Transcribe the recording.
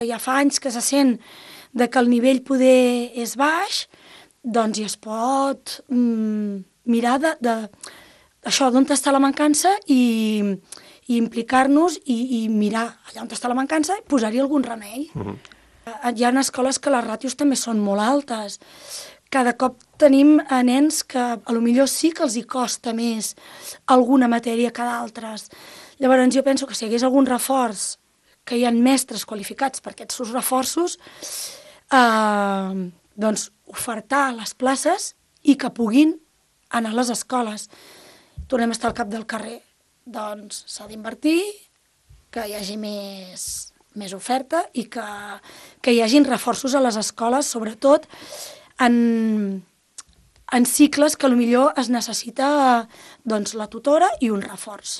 Ja fa anys que se sent que el nivell poder és baix, doncs ja es pot mirar d'això, d'on està la mancança i implicar-nos i mirar allà on està la mancança i posar-hi algun remei. Hi ha escoles que les ràtios també són molt altes. Cada cop tenim nens que potser sí que els hi costa més alguna matèria que d'altres. Llavors jo penso que si hi hagués algun reforç, que hi ha mestres qualificats per aquests reforços, doncs ofertar les places i que puguin anar a les escoles. Tornem a estar al cap del carrer. Doncs s'ha d'invertir, que hi hagi més oferta i que hi hagin reforços a les escoles, sobretot en cicles que potser es necessita la tutora i un reforç.